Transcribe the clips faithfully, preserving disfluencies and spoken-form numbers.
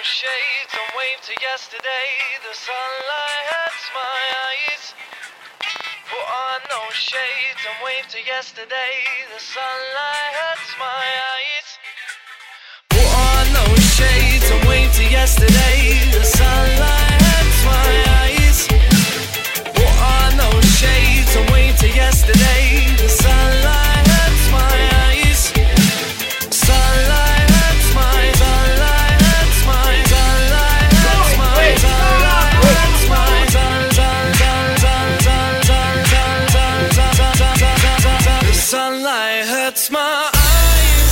shades and wave to yesterday. The sunlight hurts my eyes. Put on those shades and wave to yesterday. The sunlight hurts my eyes. Put on those shades and wave to yesterday. The sunlight hurts my eyes. Put on those shades and wave to yesterday. The sunlight hurts my eyes. Sunlight hurts my, sunlight hurts my, sunlight hurts my, sunlight hurts my, sun, sun, sun, sun, sun, sun, sun, sun, sun, sun, sun, sun, sun. The sunlight hurts my eyes.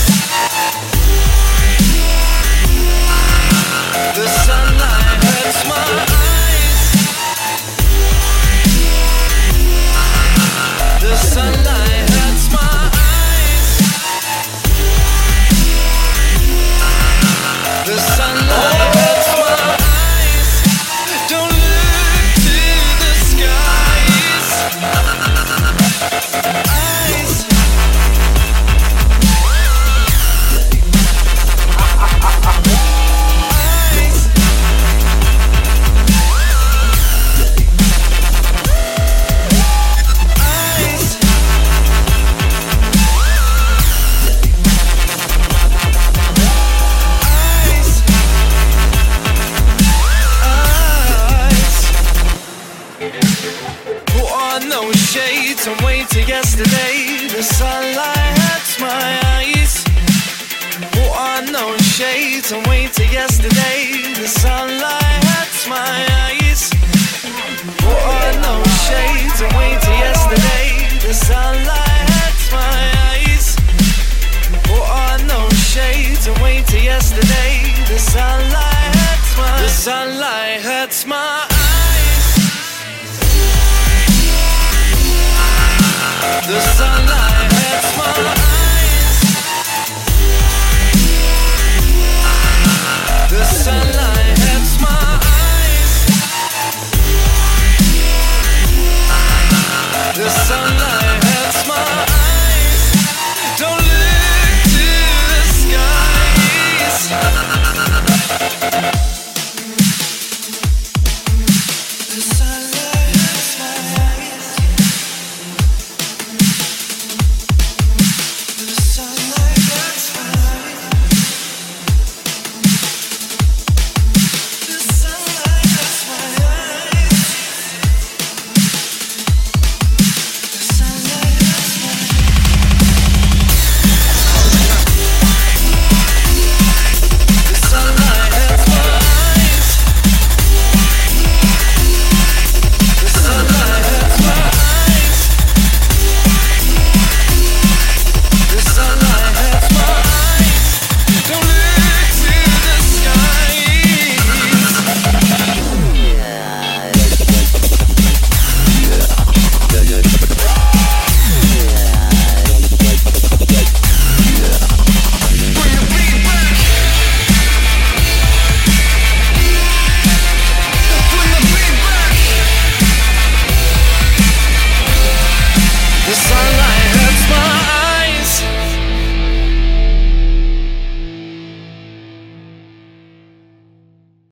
The sunlight hurts my eyes. The sunlight hurts my eyes. The sunlight hurts my eyes. Don't look to the skies. Eyes. Shades and wait till yesterday. The sunlight hurts my eyes. Put on those shades and wait till yesterday. The sunlight hurts my eyes. Put on those shades and wait till yesterday. The sunlight hurts my eyes. Put on those shades and wait till yesterday. The sunlight hurts my, the sunlight hurts my